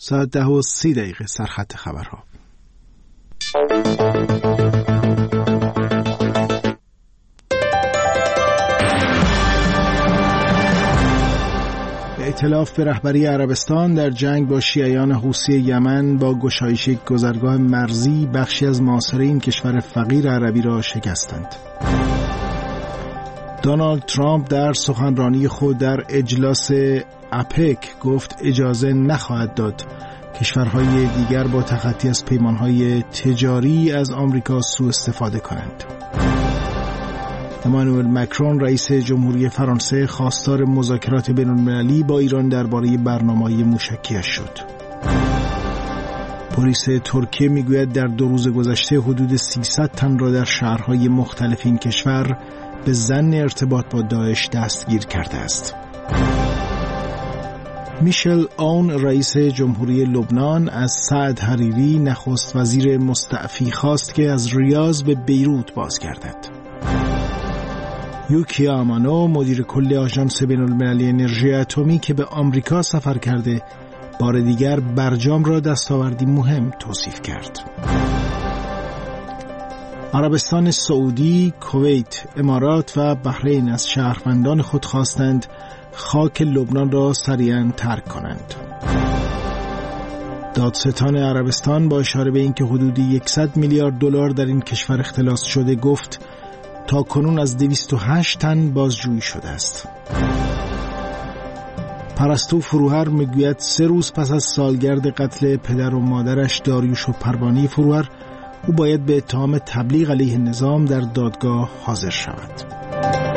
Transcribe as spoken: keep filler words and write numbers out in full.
ساعت ده و سی دقیقه سرخط خبرها. ائتلاف به رهبری عربستان در جنگ با شیعیان حوثی یمن با گشایش یک گذرگاه مرزی بخشی از محاصره این کشور فقیر عربی را شکستند. دونالد ترامپ در سخنرانی خود در اجلاس اپک گفت اجازه نخواهد داد کشورهای دیگر با تخطی از پیمانهای تجاری از آمریکا سوء استفاده کنند. امانوئل مکرون رئیس جمهوری فرانسه خواستار مذاکرات بین‌المللی با ایران درباره برنامه‌های موشکی‌اش شد. پلیس ترکیه میگوید در دو روز گذشته حدود سیصد تن را در شهرهای مختلف این کشور به ظن ارتباط با داعش دستگیر کرده است. میشل اون رئیس جمهوری لبنان از سعد حریری نخست وزیر مستعفی خواست که از ریاض به بیروت بازگردد. یوکی آمانو مدیر کل آژانس بین‌المللی انرژی اتمی که به آمریکا سفر کرده بار دیگر برجام را دستاوردی مهم توصیف کرد. عربستان سعودی، کویت، امارات و بحرین از شهروندان خود خواستند خاک لبنان را سریعاً ترک کنند. دادستان عربستان با اشاره به اینکه حدود صد میلیارد دلار در این کشور اختلاس شده گفت تا کنون از دویست و هشت تن بازجویی شده است. پرستو فروهر میگوید سه روز پس از سالگرد قتل پدر و مادرش داریوش و پروانه فروهر او باید به اتهام تبلیغ علیه نظام در دادگاه حاضر شود.